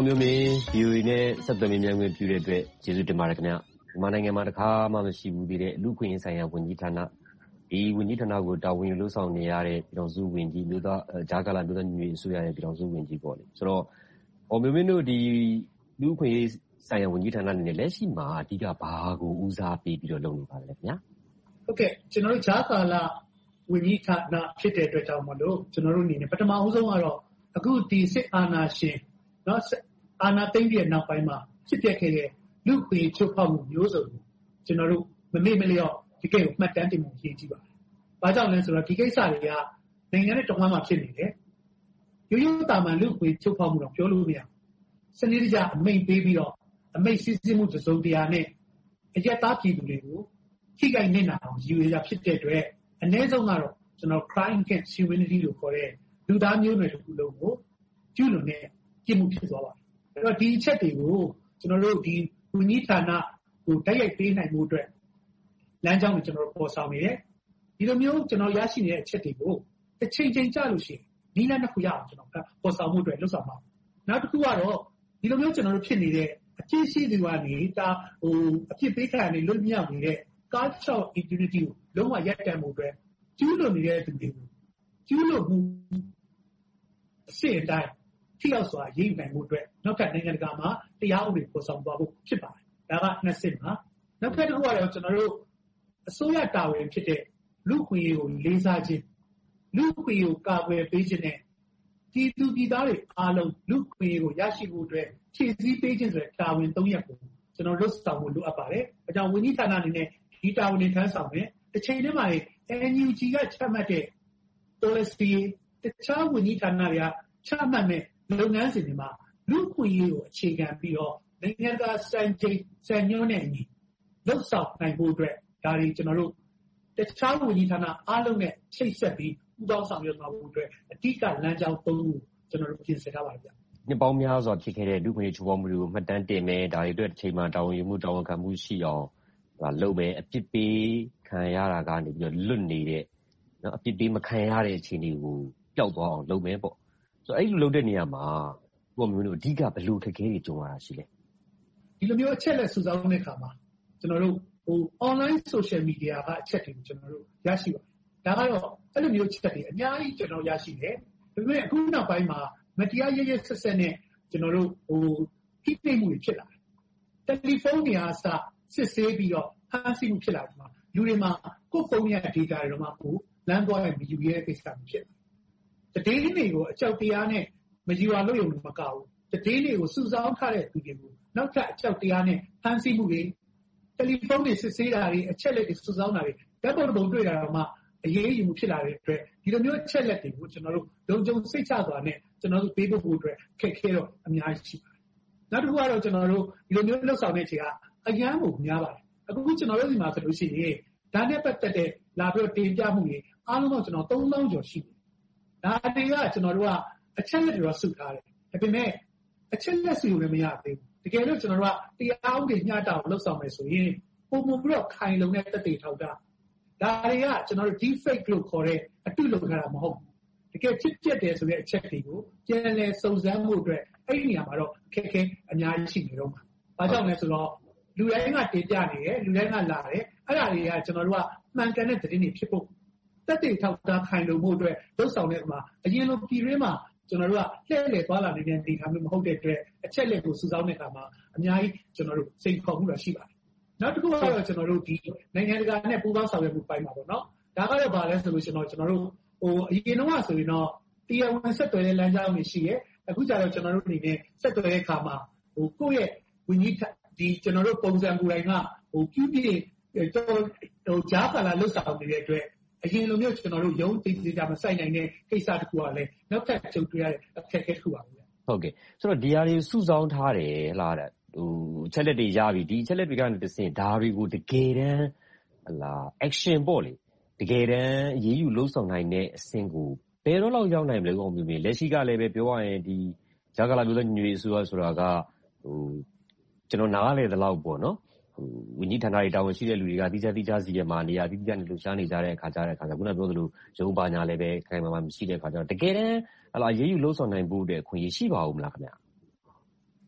အောင်မျိုးမင်း VOA နဲ့ဆက်သွယ်မြင်မြန်ခွင့်ပြုတဲ့အတွက်ကျေးဇူးတင်ပါတယ်ခင်ဗျ။မြန်မာနိုင်ငံမှာတစ်ခါမှမရှိဘူးသေးတဲ့လူ့အခွင့်အရေးဆိုင်ရာဝန်ကြီးဌာနဒီဝန်ကြီးဌာနကိုတာဝန်ယူလုပ်ဆောင်နေရတဲ့ပြည်ထောင်စုဝန်ကြီးမျိုးသားကြားကာလမျိုးသားညီညွတ်ရေးအစိုးရရဲ့ပြည်ထောင်စုဝန်ကြီးပေါ့လေ။ဆိုတော့အောင်မျိုးမင်းတို့ဒီလူ့အခွင့်အရေးဆိုင်ရာဝန်ကြီးဌာနအနေနဲ့လက်ရှိမှာအဓိကဘာကိုဦးစားပေးပြီးတော့လုပ်နေပါလဲခင်ဗျာ။ဟုတ်ကဲ့ကျွန်တော်တို့ကြားကာလဝန်ကြီးဌာနဖြစ်တဲ့အတွက်ကြောင့်မလို့ကျွန်တော်တို့အနေနဲ့ပထမဦးဆုံးကတော့အခုဒီစစ်အာဏာရှင်နော်အာဏာသိမ်းပြီးနောက်ပိုင်းမှာဖြစ်ပျက်ခဲ့တဲ့လူ့အခွင့်အရေးချိုးဖောက်မှုမျိုးစုံကိုကျွန်တော်တို့မမေ့မလျော့ဒီကိစ္စကိုမှတ်တမ်းတင်မှုရေးကြည့်ပါတယ်။ဘာကြောင့်လဲဆိုတော့ဒီကိစ္စတွေကနိုင်ငံရဲ့တဝမ်းမှာဖြစ်နေတယ်။ရိုးရိုးတာမန်လူ့အခွင့်အရေးချိုးဖောက်မှုတော့ပြောလို့မရဘူး။စနစ်တကျအမိန့်ပေးပြီးတော့အမိန့်စစ်ဆေးမှုစုံတရားနဲ့အရက်သားပြည်သူတွေကိုထိခိုက်နစ်နာအောင်ယူရဖြစ်တဲ့အတွက်အနည်းဆုံးကတော့ကျွန်တော် crime against humanity လို့ခေါ်တဲ့လူသားမျိုးနွယ်တစ်ခုလုံးကိုကျူးလွန်တဲ့ပြစ်မှုဖြစ်သွားပါတယ်။အဲ့တော့ဒီအချက်တွေကိုကျွန်တော်တို့ဒီဝန်ကြီးဌာနကိုတိုက်ရိုက်ပေးနိုင်မှုအတွက်လမ်းကြောင်းကိုကျွန်တော်တို့ပေါ်ဆောင်နေတယ်။ဒီလိုမျိုးကျွန်တော်ရရှိနေတဲ့အချက်တွေကိုတစ်ချိန်ချိန်ကြာလို့ရှိရင်ဒီလမ်းတစ်ခုရအောင်ကျွန်တော်ပေါ်ဆောင်မှုအတွက်လှုပ်ဆောင်ပါမယ်။နောက်တစ်ခုကတော့ဒီလိုမျိုးကျွန်တော်တို့ဖြစ်နေတဲ့အကျင့်ရှိသူကနေအဖြစ်ပေးခံရနေလွတ်မြောက်နေတဲ့ cultural impunity ကိုလုံးဝရပ်တန့်မှုအတွက်ကျူးလွန်နေတဲ့သူတွေကိုကျူးလွန်မှုအစစ်အတိုင်းထိရောက်စွာရေးယူနိုင်မှုအတွက်နောက်ထပ်နိုင်ငံတကာမှာတရားဥပဒေပေါ်ဆောင်သွားဖို့ဖြစ်ပါတယ်။ဒါကနှစ်စစ်မှာနောက်ထပ်တစ်ခုကတော့ကျွန်တော်တို့အစိုးရတာဝန်ဖြစ်တဲ့လူ့ခွင့်ရေးကိုလေးစားခြင်းလူ့ခွင့်ရေးကိုကာကွယ်ပေးခြင်းနဲ့ပြည်သူပြည်သားတွေအားလုံးလူ့ခွင့်ရေးကိုရရှိဖို့အတွက်ဖြည့်ဆည်းပေးခြင်းဆိုတဲ့တာဝန်၃ရပ်ကိုကျွန်တော်လုပ်ဆောင်ဖို့လိုအပ်ပါတယ်။အဲကြောင့်ဝန်ကြီးဌာနအနေနဲ့ဒီတာဝန်တွေထမ်းဆောင်မယ်။တစ်ချိန်တည်းမှာ NUG ကချမှတ်တဲ့ policy တခြားဝန်ကြီးဌာနတွေကချမှတ်မဲ့လုပ်ငန်းစဉ်တွေမှာလူ့ခွင့်ရေးကိုအခြေခံပြီးတော့နိုင်ငံတကာစံညွှန်းနဲ့အညီလုပ်ဆောင်နိုင်ဖို့အတွက်ဒါတွေကျွန်တော်တို့တခြားဝန်ကြီးဌာနအားလုံးနဲ့ချိတ်ဆက်ပြီးပူးပေါင်းဆောင်ရွက်သွားဖို့အတွက်အဓိကလမ်းကြောင်း၃ခုကျွန်တော်တို့ပြင်ဆင်ထားပါတယ်ဗျ။နှစ်ပေါင်းများစွာဖြစ်ခဲ့တဲ့လူ့ခွင့်ရေးချိုးဖောက်မှုတွေကိုမှတ်တမ်းတင်မယ်ဒါတွေအတွက်တစ်ချိန်မှာတာဝန်ယူမှုတာဝန်ခံမှုရှိအောင်လုပ်မယ်အပြစ်ပေးခံရတာကနေပြီးတော့လွတ်နေတဲ့နော်အပြစ်ပေးမခံရတဲ့အခြေအနေကိုပျောက်သွားအောင်လုပ်မယ်ပေါ့ဆိုတော့အဲ့လိုလုပ်တဲ့နေရာမှာကိုမျိုးတို့အဓိကဘယ်လိုခက်ခဲတွေကြုံရတာရှိလဲဒီလိုမျိုးအချက်လက်စုဆောင်းတဲ့အခါမှာကျွန်တော်တို့online social media ကအချက်တွေကိုကျွန်တော်တို့ရရှိပါတယ်ဒါကတော့အဲ့လိုမျိုးချက်တွေအများကြီးကျွန်တော်ရရှိတယ်ဒါပေမဲ့အခုနောက်ပိုင်းမှာမတရားရဲဆက်ဆက်နဲ့ကျွန်တော်တို့ဖိနှိပ်မှုတွေဖြစ်လာတယ်တယ်လီဖုန်းတွေအားစစစ်ဆေးပြီးတော့ဖမ်းဆီးမှုဖြစ်လာတယ်မှာလူတွေမှာကိုယ်ဖုန်းရဲ့ data တွေတော့မှကိုလမ်းသွားရင်မယူရဲတဲ့ကိစ္စမျိုးဖြစ်တယ်တည်င်းတွေကိုအကြောက်တရားနဲ့မယူရလို့ရုံမကဘူးတည်င်းတွေကိုစုဆောင်းထားတဲ့သူတွေကိုနောက်ထပ်အကြောက်တရားနဲ့ဖမ်းဆီးမှုတွေတယ်လီဖုန်းတွေစစ်ဆေးတာတွေအချက်လက်တွေစုဆောင်းတာတွေဓာတ်ပုံတစ်ပုံတွေ့တာတော့မှအရေးယူမှုဖြစ်လာတဲ့အတွက်ဒီလိုမျိုးအချက်လက်တွေကိုကျွန်တော်တို့လုံခြုံစိတ်ချစွာနဲ့ကျွန်တော်တို့ပေးဖို့အတွက်ခက်ခဲတော့အများကြီးရှိပါတယ်နောက်တစ်ခုကတော့ကျွန်တော်တို့ဒီလိုမျိုးလှုပ်ဆောင်တဲ့ချိန်ကအရန်ကိုများပါတယ်အခုကျွန်တော်တို့ဒီမှာဆိုလို့ရှိရင်ဒါနဲ့ပတ်သက်တဲ့လာပြီးတော့တင်ပြမှုတွေအားလုံးတော့ကျွန်တော်3000ကျော်ရှိတယ်ဒါတွေကကျွန်တော်တို့ကအချက်လက်တွေတော့စုထားတယ်ဒါပေမဲ့အချက်လက်စုလို့လည်းမရသေးဘူးတကယ်လို့ကျွန်တော်တို့ကတရားဥပဒေမျှတအောင်လှုပ်ဆောင်မယ်ဆိုရင်ပုံမှန်ပြီးတော့ခိုင်လုံတဲ့သက်သေထောက်တာဒါတွေကကျွန်တော်တို့ defect လို့ခေါ်တဲ့အတုလုပ်ထားတာမဟုတ်ဘူးတကယ်ဖြစ်ပျက်တယ်ဆိုတဲ့အချက်တွေကိုပြန်လည်စုံစမ်းမှုအတွက်အဲ့ဒီနေရာမှာတော့ခက်ခဲအများကြီးရှိနေတော့မှာဘာကြောင့်လဲဆိုတော့လူတိုင်းကတင်ပြနေတယ်လူတိုင်းကလာတယ်အဲ့ဒါတွေကကျွန်တော်တို့ကမှန်ကန်တဲ့သတင်းတွေဖြစ်ဖို့တက်တေထောက်တာခိုင်လုံမှုအတွက်လှုပ်ဆောင်တဲ့အခါမှာအရင်လိုပြည်ရင်းမှာကျွန်တော်တို့ကလှည့်လည်သွားလာနေတဲ့ဒေတာမျိုးမဟုတ်တဲ့အတွက်အချက်လက်ကိုစုဆောင်းတဲ့အခါမှာအများကြီးကျွန်တော်တို့စိန်ခေါ်မှုတော့ရှိပါတယ်နောက်တစ်ခုကတော့ကျွန်တော်တို့ဒီနိုင်ငံတကာနဲ့ပူးပေါင်းဆောင်ရွက်မှုပိုင်းမှာပေါ့နော်ဒါကတော့ဘာလဲဆိုလို့ကျွန်တော်တို့အရင်တော့ဆိုရင်တော့တရားဝင်ဆက်သွယ်တဲ့လမ်းကြောင်းတွေရှိရဲအခုကျတော့ကျွန်တော်တို့အနေနဲ့ဆက်သွယ်တဲ့အခါမှာကိုယ့်ရဲ့ဝန်ကြီးဒီကျွန်တော်တို့ပုံစံကိုယ်တိုင်ကပြုပြကြားကာလလှုပ်ဆောင်နေတဲ့အတွက်အရင်လိုမျိုးကျွန်တော်တို့ရုံးသိသိကြမဆိုင်နိုင်တဲ့ကိစ္စတစ်ခုကလည်းနောက်ထပ်ကြုံတွေ့ရတဲ့အခက်အခဲတစ်ခုပါပဲဟုတ်ကဲ့ဆိုတော့ဒီဟာတွေစုဆောင်းထားတယ်လားချက်လက်တွေရပြီဒီချက်လက်တွေကနေတစ်ဆင့်ဒါတွေကိုတကယ်တမ်းaction ပေါ့လေတကယ်တမ်းအရေးယူလှုပ်ဆောင်နိုင်တဲ့အဆင့်ကိုဘယ်တော့လောက်ရောက်နိုင်မလဲအောင်မျိုးမျိုးလက်ရှိကလည်းပဲပြောရရင်ဒီဂျာကာလာမျိုးသားညီညွတ်ရေးအစိုးရဆိုတာကကျွန်တော်နားလေသလောက်ပေါ့နော်ဝန်ကြီးဌာနတွေတာဝန်ရှိတဲ့လူတွေကတိကျစီရမှာနေရာတိကျနဲ့လှူရှားနေကြတဲ့အခါကျခုနပြောသလိုရုံးပါညာလည်းပဲခိုင်မာမရှိတဲ့အခါကျတော့တကယ်တမ်းအရေးယူလှုပ်ဆောင်နိုင်ဖို့အတွက်ခွင့်ရရှိပါဦးမလားခင်ဗျာ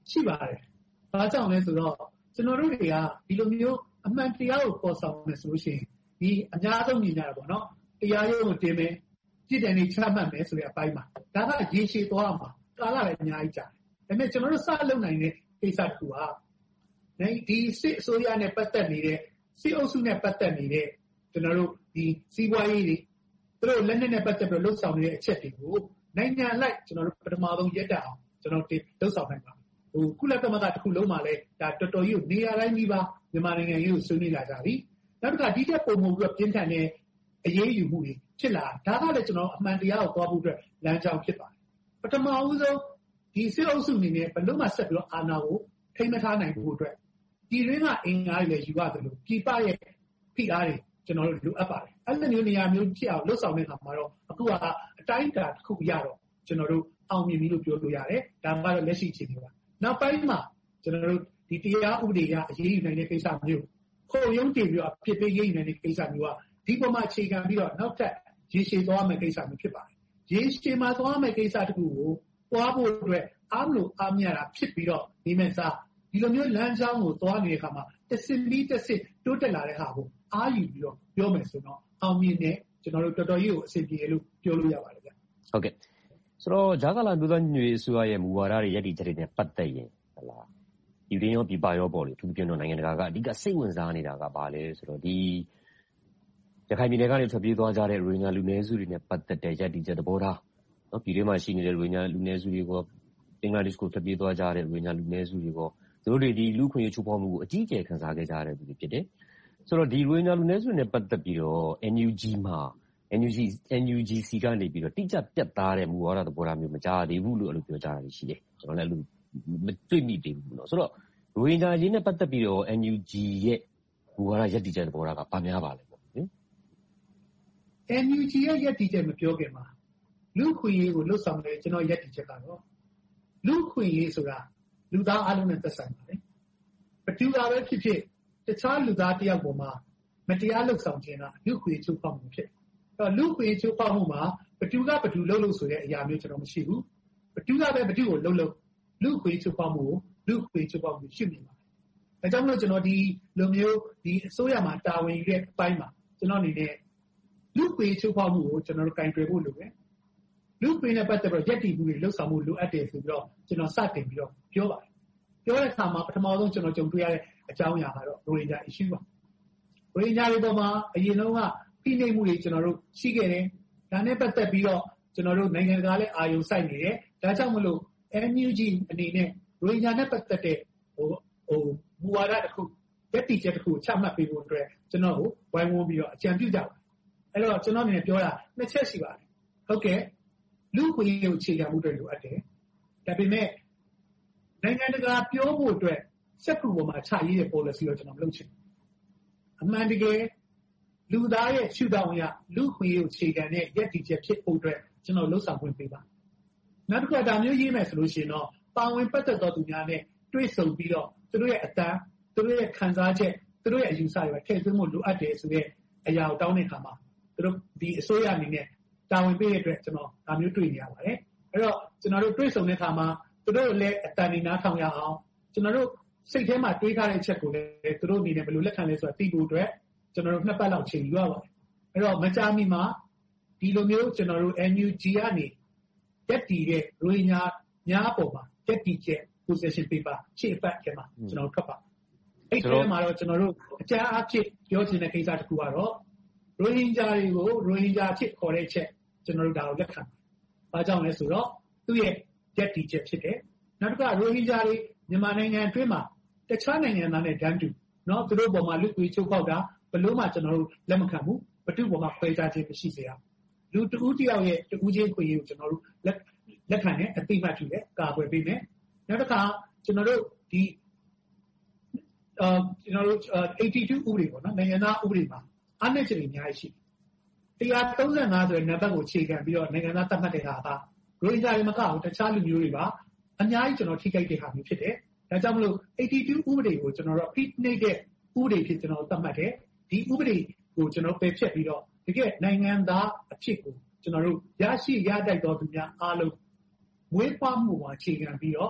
ရှိပါတယ်။ဘာကြောင့်လဲဆိုတော့ကျွန်တော်တို့တွေကဒီလိုမျိုးအမှန်တရားကိုပေါ်ဆောင်မယ်ဆိုလို့ရှိရင်ဒီအများဆုံးမြင်ကြတာပေါ့နော်တရားရုံးကိုတင်မယ်ကြည့်တယ်နေချမှတ်မယ်ဆိုတဲ့အပိုင်းမှာဒါကရေရှည်သွားမှာကာလလည်းအများကြီးကြာတယ်ဒါပေမဲ့ကျွန်တော်တို့စလုပ်နိုင်တဲ့ကိစ္စတစ်ခုဟာဒီစစ်အစိုးရနဲ့ပတ်သက်နေတဲ့စစ်အုပ်စုနဲ့ပတ်သက်နေတဲ့ကျွန်တော်တို့ဒီစီးပွားရေးတွေသူတို့လက်နက်နဲ့ပတ်သက်ပြီးလှုပ်ဆောင်နေတဲ့အချက်တွေကိုနိုင်ငံလိုက်ကျွန်တော်တို့ပထမဆုံးရက်တက်အောင်ကျွန်တော်လှုပ်ဆောင်နိုင်ပါကုလသမဂ္ဂတစ်ခုလုံးမှာလည်းဒါတော်တော်ကြီးကိုနေရာတိုင်းကြီးပါမြန်မာနိုင်ငံရေးကိုဆွေးနွေးလာကြပြီနောက်တစ်ခါဒီတက်ပုံမှုပြီးတော့ပြင်းထန်တဲ့အရေးယူမှုတွေဖြစ်လာဒါကလည်းကျွန်တော်အမှန်တရားကိုသွားဖို့အတွက်လမ်းကြောင်းဖြစ်ပါတယ်ပထမဦးဆုံးဒီစစ်အုပ်စုအနေနဲ့ဘယ်လို့မှဆက်ပြီးတော့အာဏာကိုထိမ့်မထားနိုင်ဖို့အတွက်ဒီရင်းကအင်အားတွေလည်းယူရတယ်လို့ပြည်ပရဲ့ဖိအားတွေကျွန်တော်တို့လိုအပ်ပါတယ်အဲ့လိုမျိုးနေရာမျိုးဖြစ်အောင်လှုပ်ဆောင်တဲ့အခါမှာတော့အခုကအတိုင်းအတာတစ်ခုရတော့ကျွန်တော်တို့အောင်မြင်ပြီလို့ပြောလို့ရတယ်ဒါကတော့လက်ရှိအခြေအနေပါနောက်ပိုင်းမှာကျွန်တော်တို့ဒီတရားဥပဒေအရေးယူနိုင်တဲ့ကိစ္စမျိုးခုံရုံးတင်ပြီးတော့ဖြစ်ပေးရေးယူနိုင်တဲ့ကိစ္စမျိုးကဒီပေါ်မှာအခြေခံပြီးတော့နောက်ထပ်ရေရှည်သွားမယ့်ကိစ္စမျိုးဖြစ်ပါတယ်ရေရှည်မှာသွားမယ့်ကိစ္စတခုကိုသွားဖို့အတွက်အားမလို့အားမရတာဖြစ်ပြီးတော့ဒီမဲ့စားဒီလိုမျိုးလမ်းကြောင်းကိုသွားနေတဲ့အခါမှာတစ်စစ်ပြီးတစ်စစ်တိုးတက်လာတဲ့ဟာကိုအားယူပြီးတော့ပြောမယ်ဆိုတော့အောင်မြင်တဲ့ကျွန်တော်တို့တော်တော်ကြီးကိုအစီအပြေလို့ပြောလို့ရပါတယ်ဗျဟုတ်ကဲ့ဆိုတော့ဂျာကာလာမျိုးသားညွေအစိုးရရဲ့မူဝါဒတွေရည်တည်ချက်တွေနဲ့ပတ်သက်ရင်ဟလာဒီရင်းရောပြပရောပေါ့လေသူပြောတော့နိုင်ငံတကာကအဓိကစိတ်ဝင်စားနေတာကဘာလဲဆိုတော့ဒီရခိုင်ပြည်နယ်ကနေထွက်ပြေးသွားကြတဲ့ရိုဟင်ဂျာလူနည်းစုတွေနဲ့ပတ်သက်တဲ့ရည်တည်ချက်သဘောထားနော်ပြည်တွင်းမှာရှိနေတဲ့ရိုဟင်ဂျာလူနည်းစုတွေကဘင်္ဂလားဒေ့ရှ်ကိုထွက်ပြေးသွားကြတဲ့ရိုဟင်ဂျာလူနည်းစုတွေကသူတို့တွေဒီလူခွင့်ရေးချိုးဖောက်မှုကိုအကြီးအကျယ်ခံစားခဲ့ကြရတဲ့သူတွေဖြစ်တယ်ဆိုတော့ဒီရိုဟင်ဂျာလူနည်းစုနဲ့ပတ်သက်ပြီးတော့ NUGC ကနေပြီးတော့တိကျပြတ်သားတဲ့မူဝါဒသဘောထားမျိုးမကြားသေးဘူးလို့အဲ့လိုပြောကြတာရှိတယ်ကျွန်တော်လည်းအဲ့လိုမတွေ့မိသေးဘူးเนาะဆိုတော့ရိုဟင်ဂျာရေးနဲ့ပတ်သက်ပြီးတော့ NUG ရဲ့မူဝါဒရည်တည်ချက်သဘောထားကဘာများပါလဲပေါ့ဟင် NUG ရဲ့ရည်တည်ချက်မပြောခင်မှာလူခွင့်ရေးကိုလှုပ်ဆောင်တယ်ကျွန်တော်ရည်တည်ချက်ကတော့လူခွင့်ရေးဆိုတာလူသားအလုံးနဲ့သက်ဆိုင်ပါတယ်ဘယ်သူကပဲဖြစ်ဖြစ်တခြားလူသားတယောက်ပေါ်မှာမတရားလှုပ်ဆောင်ခြင်းကလူခွင့်ချိုးဖောက်မှုဖြစ်အဲ့တော့လူခွင့်ချိုးဖောက်မှုမှာဘယ်သူကဘယ်သူလှုပ်လို့ဆိုတဲ့အရာမျိုးကျွန်တော်မရှိဘူးဘယ်သူကပဲဘယ်သူကိုလှုပ်လူခွင့်ချိုးဖောက်မှုကိုလူခွင့်ချိုးဖောက်မှုရှိနေပါတယ်ဒါကြောင့်မလို့ကျွန်တော်ဒီလိုမျိုးဒီအစိုးရမှာတာဝန်ယူတဲ့အပိုင်းမှာကျွန်တော်အနေနဲ့လူခွင့်ချိုးဖောက်မှုကိုကျွန်တော်တို့ကင်တွယ်ဖို့လိုတယ်လူခွင့်နဲ့ပတ်သက်ပြီးရက်တည်မှုတွေလှုပ်ဆောင်မှုလိုအပ်တယ်ဆိုပြီးတော့ကျွန်တော်စတင်ပြီးတော့ပြောပါတယ်ပြောတဲ့အခါမှာပထမဆုံးကျွန်တော်ကြုံတွေ့ရတဲ့အကြောင်းအရာကတော့ရိုဟင်ဂျာ issue ပါရိုဟင်ဂျာတွေပေါ်မှာအရင်ဆုံးကဖိနှိပ်မှုတွေကျွန်တော်တို့ရှိခဲ့တယ်ဒါနဲ့ပတ်သက်ပြီးတော့ကျွန်တော်တို့နိုင်ငံကလည်းအာရုံစိုက်နေတယ်ဒါကြောင့်မလို့ NUG အနေနဲ့ရိုဟင်ဂျာနဲ့ပတ်သက်တဲ့မူဝါဒတစ်ခုရက်တည်ချက်တစ်ခုချမှတ်ပေးဖို့အတွက်ကျွန်တော်ကိုဝိုင်းဝန်းပြီးတော့အကြံပြုကြပါတယ်အဲ့တော့ကျွန်တော်အနေနဲ့ပြောတာနှစ်ချက်ရှိပါတယ်ဟုတ်ကဲ့လူ့ခွင့်ရေးကိုအခြေခံမှုတွေလိုအပ်တယ်ဒါပေမဲ့နိုင်ငံတကာပြောဖို့အတွက်စက်ကူပေါ်မှာချရေးတဲ့ policy ကိုကျွန်တော်မလုပ်ချင်ဘူးအမှန်တကယ်လူသားရဲ့ရှုထောင့်အရလူ့ခွင့်ရေးကိုအခြေခံတဲ့ရည်တည်ချက်ဖြစ်ဖို့အတွက်ကျွန်တော်လှုပ်ဆောင်ခွင့်ပေးပါနောက်တစ်ခါဒါမျိုးရေးမယ်ဆိုလို့ရှိရင်တော့ပါဝင်ပတ်သက်သောသူများနဲ့တွေ့ဆုံပြီးတော့သူတို့ရဲ့အတန်းသူတို့ရဲ့ခံစားချက်သူတို့ရဲ့အယူဆတွေထည့်သွင်းဖို့လိုအပ်တယ်ဆိုတဲ့အရာကိုတောင်းတဲ့အခါမှာသူတို့ဒီအစိုးရအနေနဲ့တာဝန်ပေးတဲ့အတွက်ကျွန်တော်ဒါမျိုးတွေ့နေရပါတယ်အဲ့တော့ကျွန်တော်တို့တွေ့ဆုံတဲ့အခါမှာသူတို့လည်းအတန်နေနားထောင်ရအောင်ကျွန်တော်တို့စိတ်ထဲမှာတွေးထားတဲ့ချက်ကိုလည်းသူတို့အနေနဲ့ဘယ်လိုလက်ခံလဲဆိုတာသိဖို့အတွက်ကျွန်တော်တို့နှစ်ပတ်လောက်ချိန်ယူရပါတယ်အဲ့တော့မကြာမီမှာဒီလိုမျိုးကျွန်တော်တို့ NUG ကနေတက်တည်တဲ့ရိုဟင်ဂျာများပေါ်မှာတက်တည်ချက် position paper ရှေ့အပတ်ထဲမှာကျွန်တော်ထွက်ပါအဲ့ဒီမှာတော့ကျွန်တော်တို့အကြမ်းအဖြစ်ပြောချင်တဲ့ကိစ္စတစ်ခုကတော့ရိုဟင်ဂျာတွေကိုရိုဟင်ဂျာဖြစ်ခေါ်တဲ့ချက်ကျွန်တော်တို့ဒါကိုလက်ခံပါဘာကြောင့်လဲဆိုတော့သူ့ရဲ့တက်တည်ချက်ဖြစ်တယ်နောက်တစ်ခါရိုဟင်ဂျာတွေမြန်မာနိုင်ငံအတွင်းမှာတခြားနိုင်ငံသားနဲ့တန်းတူเนาะသူတို့ပေါ်မှာလူ့ခွင့်ချုပ်ဖောက်တာဘယ်လို့မှကျွန်တော်တို့လက်မခံဘူးဘသူ့ပေါ်မှာခွဲခြားခြင်းမရှိစေရလူတဦးတယောက်ရဲ့တဦးချင်းခွင့်ရေးကိုကျွန်တော်တို့လက်ခံနဲ့အသိမှတ်ပြုတယ်ကာကွယ်ပေးမယ်နောက်တစ်ခါကျွန်တော်တို့ဒီကျွန်တော်တို့82ဥပဒေပေါ့နော်နိုင်ငံသားဥပဒေမှာအားနည်းချက်တွေအများကြီးရှိ135ဆိုတဲ့နံပါတ်ကိုအခြေခံပြီးတော့နိုင်ငံသားသတ်မှတ်တဲ့ဟာကရိုဟင်ဂျာတွေမကဘူးတခြားလူမျိုးတွေပါအများကြီးကျွန်တော်ထိခိုက်တဲ့ဟာမျိုးဖြစ်တယ်ဒါကြောင့်မလို့82ဥပဒေကိုကျွန်တော်တို့ဖိနှိပ်တဲ့ဥပဒေဖြစ်ကျွန်တော်သတ်မှတ်တယ်ဒီဥပဒေကိုကျွန်တော်ပယ်ဖျက်ပြီးတော့တကယ်နိုင်ငံသားအဖြစ်ကိုကျွန်တော်တို့ရရှိရတိုက်တော်သူများအားလုံးမွေးဖွားမှုမှာအခြေခံပြီးတော့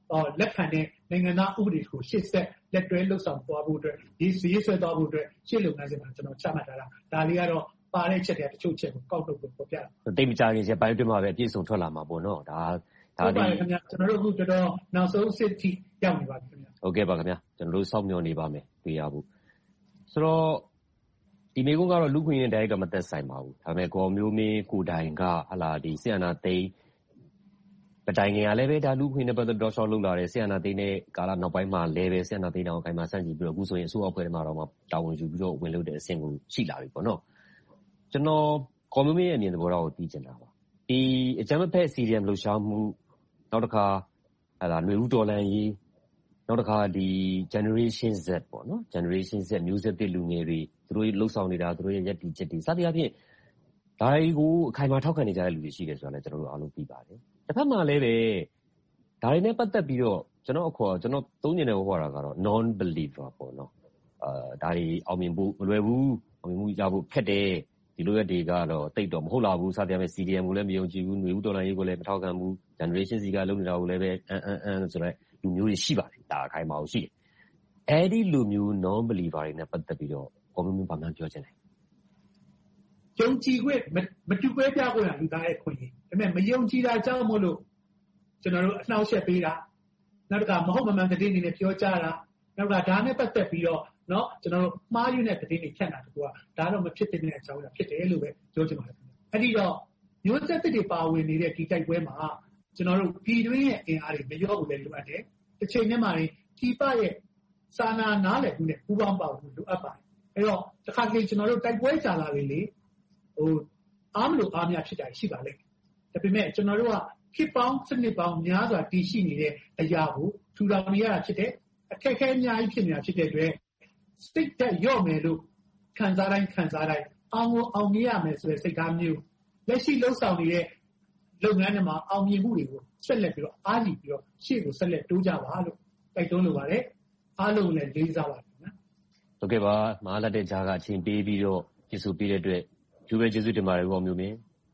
လက်ခံတဲ့နိုင်ငံသားဥပဒေကိုရှေ့ဆက်လက်တွဲလှုပ်ဆောင်သွားဖို့အတွက်ရေးဆွဲသွားဖို့အတွက်ရှေ့လုပ်ငန်းစဉ်မှာကျွန်တော်ချမှတ်ထားတာဒါလေးကတော့ပါတဲ့ချက်တွေတချို့ချက်ကိုကောက်ထုတ်ဖို့ပေါ်ပြတာတိတ်မကြခင်ချက်ပိုင်းတွင်းမှာပဲအပြည့်စုံထွက်လာမှာပေါ့နော်ဒါဒီခင်ဗျာကျွန်တော်တို့အခုတော်တော်နောက်ဆုံးစစ်ထိရောက်နေပါပြီခင်ဗျာဟုတ်ကဲ့ပါခင်ဗျာကျွန်တော်တို့စောင့်မျှော်နေပါမယ်တွေ့ရဖို့ဆိုတော့ဒီမေကုန်းကတော့လူခွင့်ရေးတိုင်းကမသက်ဆိုင်ပါဘူးဒါပေမဲ့ကိုမျိုးမင်းကိုတိုင်ကဟလာဒီဆီယနာသိန်းပတိုင်ငယ်ကလည်းပဲဒါလူခွင့်နဲ့ပတ်သက်တော့ရှော့လုပ်လာတယ်ဆီယနာသိန်းနဲ့ကာလနောက်ပိုင်းမှာလည်းပဲဆီယနာသိန်းတောင်အခိုင်အမာဆန့်ကျင်ပြီးတော့အခုဆိုရင်အစိုးရအဖွဲ့ထဲမှာတော့တာဝန်ယူပြီးတော့ဝင်လုပ်တဲ့အဆင့်ကိုရှိလာပြီပေါ့နော်ကျွန်တော်ကိုမျိုးမင်းရဲ့အမြင်သဘောထားကိုသိချင်တာပါဒီအကြမ်းဖက် CDM လှုပ်ရှားမှုနောက်တစ်ခါຫນွေဦးတော်လှန်ရေးနောက်တစ်ခါဒီ Generation Z ပေါ့နော် Generation Z မျိုးဆက်သစ်လူငယ်တွေသူတို့လှုပ်ဆောင်နေတာသူတို့ရဲ့ရည်တည်ချက်တွေစသဖြင့်ဒါတွေကိုအခိုင်အမာထောက်ခံနေကြတဲ့လူတွေရှိတယ်ဆိုတာလည်းကျွန်တော်တို့အားလုံးသိပါတယ်တစ်ဖက်မှာလည်းပဲဒါတွေနဲ့ပတ်သက်ပြီးတော့ကျွန်တော်သုံးညင်တဲ့ဟောတာကတော့ non believer ပေါ့နော်ဒါတွေအောင်မြင်ဖို့မလွယ်ဘူးအောင်မြင်မှုရဖို့ခက်တယ်ဒီလိုရက်တွေကတော့တိတ်တော့မဟုတ်လာဘူးစသဖြင့် CDM ကိုလည်းမယုံကြည်ဘူးຫນွေဦးတော်လှန်ရေးကိုလည်းမထောက်ခံဘူး Generation Z ကလုပ်နေတာကိုလည်းပဲဆိုတော့လူမျိုးတွေရှိပါတယ်ဒါအခိုင်အမာရှိတယ်အဲ့ဒီလူမျိုး non believer တွေနဲ့ပတ်သက်ပြီးတော့ကိုမျိုးမျိုးဘာမှပြောချင်တယ်ယုံကြည်ခွင့်မတူကွဲပြားခွင့်ကလူသားရဲ့ခွင့်ရဒါပေမဲ့မယုံကြည်တာကြောင့်မို့လို့ကျွန်တော်တို့အနှောက်အယှက်ပေးတာနောက်တစ်ခါမဟုတ်မမှန်သတင်းတွေနဲ့ပြောကြတာနောက်တစ်ခါဒါနဲ့ပတ်သက်ပြီးတော့เนาะကျွန်တော်တို့မှားယွင်းတဲ့သတင်းတွေဖြန့်တာတကူကဒါတော့မဖြစ်တဲ့အကြောင်းအရာဖြစ်တယ်လို့ပဲပြောချင်ပါတယ်အဲ့ဒီတော့မျိုးဆက်သစ်တွေပါဝင်နေတဲ့ဒီတိုက်ပွဲမှာကျွန်တော်တို့ပြည်တွင်းရဲ့အင်အားတွေမရောဘူးလည်းလိုအပ်တယ်တစ်ချိန်တည်းမှာဒီပရဲ့စာနာနားလည်မှုနဲ့ပူးပေါင်းပါဝင်လိုအပ်ပါတယ်အဲ့တော့တစ်ခါတလေကျွန်တော်တို့တိုက်ပွဲကြာလာလေအားမလို့အားများဖြစ်တာရှိပါလိမ့်ဒါပေမဲ့ကျွန်တော်တို့ကဖြစ်ပေါင်းစနစ်ပေါင်းများစွာတည်ရှိနေတဲ့အရာကိုထူထောင်နေရတာဖြစ်တဲ့အခက်အခဲအများကြီးဖြစ်နေတာဖြစ်တဲ့အတွက်စိတ်သက်ရော့မယ်လို့ခံစားတိုင်းအောင်မြင်ရမယ်ဆိုတဲ့စိတ်ဓာတ်မျိုးလက်ရှိလှုပ်ဆောင်နေတဲ့လုပ်ငန်းတွေမှာအောင်မြင်မှုတွေကိုဆက်လက်ပြီးတော့အားကြီးပြီးတော့ရှေ့ကိုဆက်လက်တိုးကြပါလို့တိုက်တွန်းလိုပါတယ်အားလုံးလည်းလေးစားပါတယ်နော်ဟုတ်ကဲ့ပါမဟာလက်တဲ့ကြားကအချိန်ပေးပြီးတော့ကျေးဇူးပေးတဲ့အတွက်ကျူပဲကျေးဇူးတင်ပါတယ်ဘောမျိုးမင်း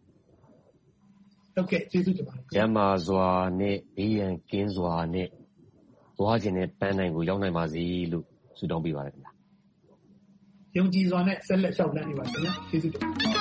ဟုတ်ကဲ့ကျေးဇူးတင်ပါတယ်ကျမ်းမာစွာနဲ့ဘေးရန်ကင်းစွာနဲ့သွားခြင်းနဲ့ပန်းနိုင်ကိုရောက်နိုင်ပါစေလို့ဆုတောင်းပေးပါတယ်ခင်ဗျာယုံကြည်စွာနဲ့ဆက်လက်လျှောက်လန်းနေပါခင်ဗျာကျေးဇူးတင်ပါတယ်